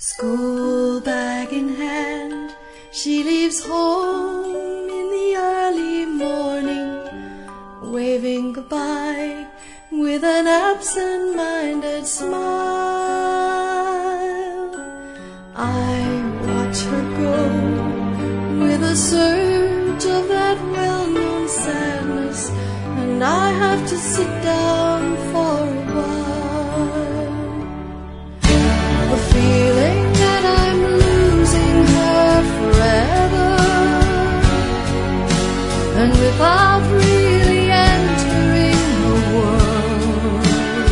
School bag in hand, she leaves home in the early morning, waving goodbye with an absent-minded smile. I watch her go with a surge of that well-known sadness, and I have to sit down for a while. The feeling that I'm losing her forever, and without really entering her world.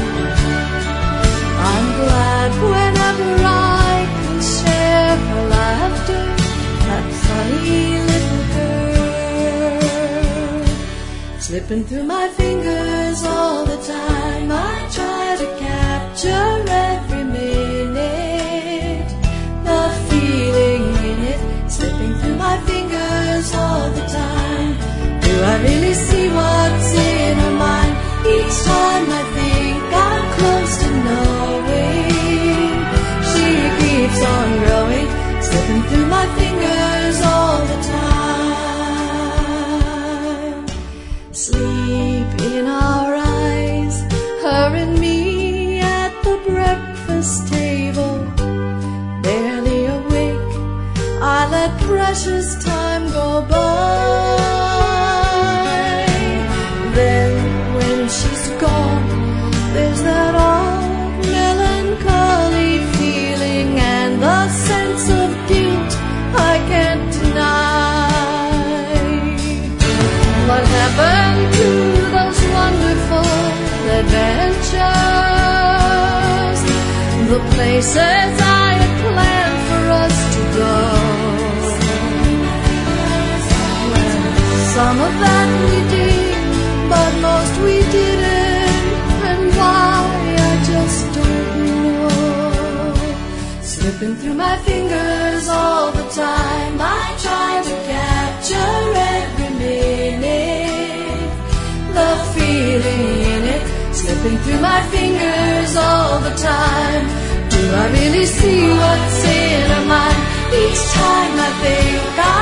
I'm glad whenever I can share her laughter, that funny little girl. Slipping through my fingers all the time, I try to capture every minute, the feeling in it, slipping through my fingers all the time. Do I really see what's in her mind? Each time I think I'm close to knowing, she keeps on growing, slipping through my fingers all the time. Sleep in our eyes, her and me at the breakfast table, barely awake, I let precious time go by. Then when she's gone, there's that odd melancholy feeling and the sense of guilt I can't deny. What happened to those wonderful adventures, the places I had planned for us to go? Well, some of that we did, but most we didn't, and why I just don't know. Slipping through my fingers all the time, I try to capture every minute, the feeling in it, slipping through my fingers all the time. Do I really see what's in her mind? Each time I think